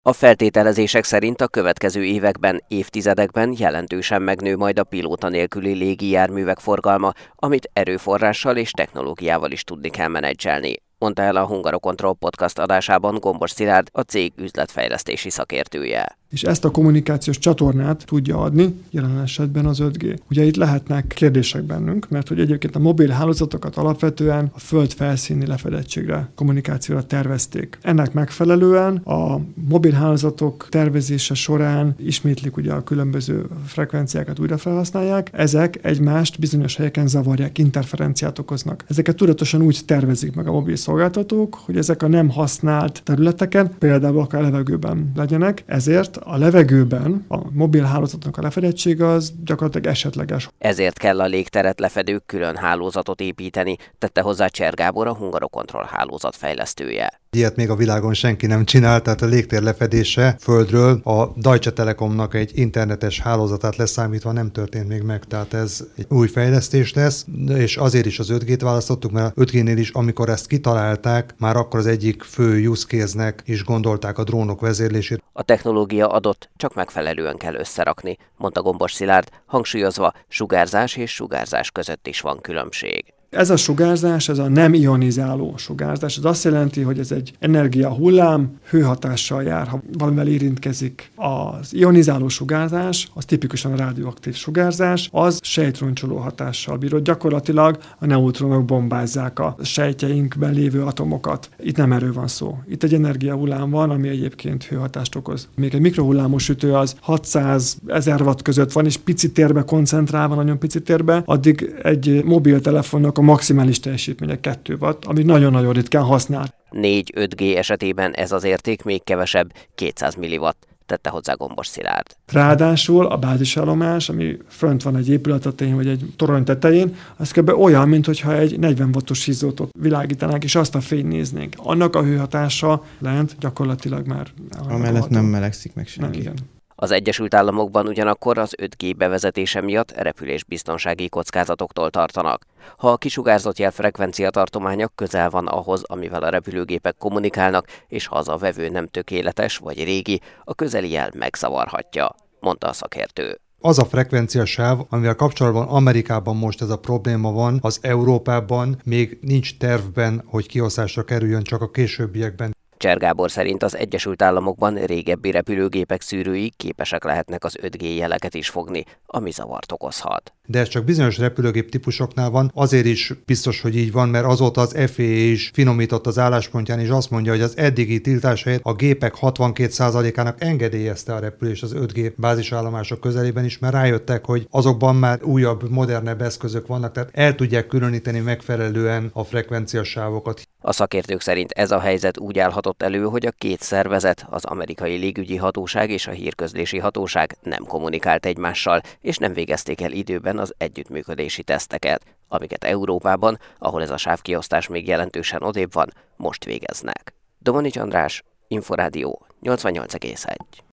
A feltételezések szerint a következő években, évtizedekben jelentősen megnő majd a pilóta nélküli légijárművek forgalma, amit erőforrással és technológiával is tudni kell menedzselni, mondta el a Hungarocontrol podcast adásában Gombos Szilárd, a cég üzletfejlesztési szakértője. És ezt a kommunikációs csatornát tudja adni, jelen esetben az 5G. Ugye itt lehetnek kérdések bennünk, mert hogy egyébként a mobil hálózatokat alapvetően a föld felszíni lefedettségre, kommunikációra tervezték. Ennek megfelelően a mobil hálózatok tervezése során ismétlik ugye a különböző frekvenciákat újra felhasználják, ezek egymást bizonyos helyeken zavarják, interferenciát okoznak. Ezeket tudatosan úgy tervezik meg a mobil szolgáltatók, hogy ezek a nem használt területeken, például akár a levegőben legyenek, ezért a levegőben a mobil hálózatnak a lefedettsége az gyakorlatilag esetleges. Ezért kell a légteret lefedő külön hálózatot építeni, tette hozzá Cser Gábor, a Hungarocontrol hálózat fejlesztője. Ilyet még a világon senki nem csinált, tehát a légtér lefedése földről a Deutsche Telekomnak egy internetes hálózatát leszámítva nem történt még meg, tehát ez egy új fejlesztés lesz, és azért is az 5G-t választottuk, mert a 5G-nél is, amikor ezt kitalálták, már akkor az egyik fő use case-nek is gondolták a drónok vezérlését. A technológia adott, csak megfelelően kell összerakni, mondta Gombos Szilárd, hangsúlyozva, sugárzás és sugárzás között is van különbség. Ez a sugárzás, ez a nem ionizáló sugárzás. Ez azt jelenti, hogy ez egy energiahullám, hőhatással jár, ha valamivel érintkezik. Az ionizáló sugárzás, az tipikusan a radioaktív sugárzás, az sejtroncsoló hatással bíró. Gyakorlatilag a neutronok bombázzák a sejtjeinkben lévő atomokat. Itt nem erről van szó. Itt egy energiahullám van, ami egyébként hőhatást okoz. Még egy mikrohullámos sütő az 600-1000 watt között van, és pici térbe koncentrálva, nagyon pici térbe, addig egy mobiltelefonnak a maximális teljesítménye 2 watt, ami nagyon-nagyon ritkán használ. 4-5G esetében ez az érték még kevesebb, 200 milliwatt, tette hozzá Gombos Szilárd. Ráadásul a bázisállomás, ami fönt van egy épület tetején, vagy egy torony tetején, az kb. Olyan, mintha egy 40 wattos hízótot világítanánk, és azt a fényt néznénk. Annak a hőhatása lent gyakorlatilag már... Amellett nem melegszik meg senki. Nem, igen. Az Egyesült Államokban ugyanakkor az 5G bevezetése miatt repülésbiztonsági kockázatoktól tartanak. Ha a kisugárzott jelfrekvencia tartománya közel van ahhoz, amivel a repülőgépek kommunikálnak, és ha az a vevő nem tökéletes vagy régi, a közeli jel megzavarhatja, mondta a szakértő. Az a frekvenciasáv, amivel kapcsolatban Amerikában most ez a probléma van, az Európában még nincs tervben, hogy kiosztásra kerüljön, csak a későbbiekben. Cser Gábor szerint az Egyesült Államokban régebbi repülőgépek szűrői képesek lehetnek az 5G jeleket is fogni, ami zavart okozhat. De ez csak bizonyos repülőgép típusoknál van, azért is biztos, hogy így van, mert azóta az FAA is finomított az álláspontján, és azt mondja, hogy az eddigi tiltás helyett a gépek 62%-ának engedélyezte a repülés az 5G bázisállomások közelében is, mert rájöttek, hogy azokban már újabb, modernebb eszközök vannak, tehát el tudják különíteni megfelelően a frekvenciasávokat. A szakértők szerint ez a helyzet úgy állhatott elő, hogy a két szervezet, az amerikai légügyi hatóság és a hírközlési hatóság nem kommunikált egymással, és nem végezték el időben az együttműködési teszteket, amiket Európában, ahol ez a sávkiosztás még jelentősen odébb van, most végeznek. Domanics András, Inforádió 88,1.